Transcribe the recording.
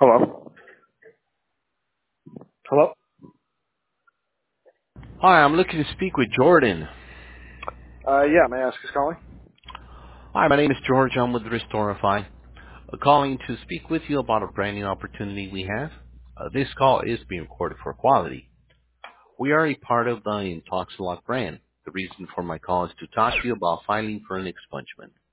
Hello? Hello? Hi, I'm looking to speak with Jordan. Yeah, may I ask who's calling? Hi, my name is George. I'm with Restorify. Calling to speak with you about a brand new opportunity we have. This call is being recorded for quality. We are a part of the Intoxilot brand. The reason for my call is to talk to you about filing for an expungement.